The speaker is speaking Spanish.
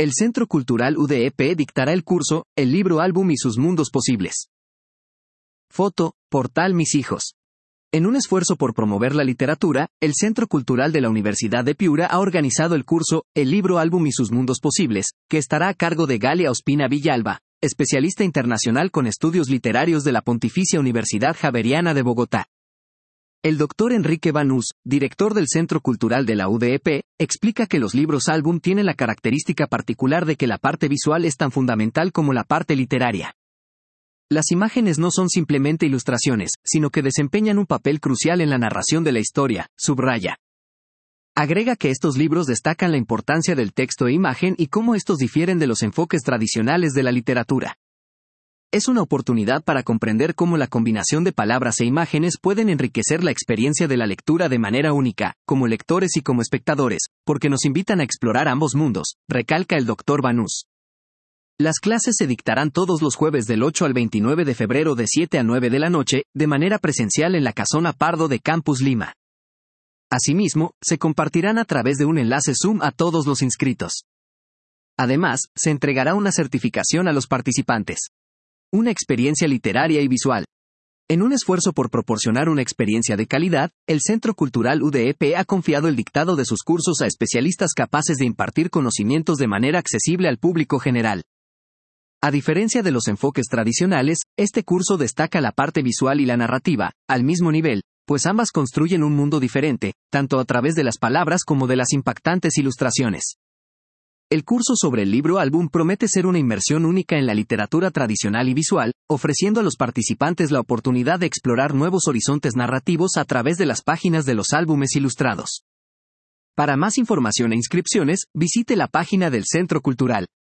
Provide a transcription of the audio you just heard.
El Centro Cultural UDEP dictará el curso, el libro álbum y sus mundos posibles. Foto, portal Mis Hijos. En un esfuerzo por promover la literatura, el Centro Cultural de la Universidad de Piura ha organizado el curso, el libro álbum y sus mundos posibles, que estará a cargo de Galia Ospina Villalba, especialista internacional con estudios literarios de la Pontificia Universidad Javeriana de Bogotá. El doctor Enrique Banús, director del Centro Cultural de la UDEP, explica que los libros álbum tienen la característica particular de que la parte visual es tan fundamental como la parte literaria. Las imágenes no son simplemente ilustraciones, sino que desempeñan un papel crucial en la narración de la historia, subraya. Agrega que estos libros destacan la importancia del texto e imagen y cómo estos difieren de los enfoques tradicionales de la literatura. Es una oportunidad para comprender cómo la combinación de palabras e imágenes pueden enriquecer la experiencia de la lectura de manera única, como lectores y como espectadores, porque nos invitan a explorar ambos mundos, recalca el Dr. Banús. Las clases se dictarán todos los jueves del 8 al 29 de febrero de 7 a 9 de la noche, de manera presencial en la Casona Pardo de Campus Lima. Asimismo, se compartirán a través de un enlace Zoom a todos los inscritos. Además, se entregará una certificación a los participantes. Una experiencia literaria y visual. En un esfuerzo por proporcionar una experiencia de calidad, el Centro Cultural UDEP ha confiado el dictado de sus cursos a especialistas capaces de impartir conocimientos de manera accesible al público general. A diferencia de los enfoques tradicionales, este curso destaca la parte visual y la narrativa, al mismo nivel, pues ambas construyen un mundo diferente, tanto a través de las palabras como de las impactantes ilustraciones. El curso sobre el libro álbum promete ser una inmersión única en la literatura tradicional y visual, ofreciendo a los participantes la oportunidad de explorar nuevos horizontes narrativos a través de las páginas de los álbumes ilustrados. Para más información e inscripciones, visite la página del Centro Cultural.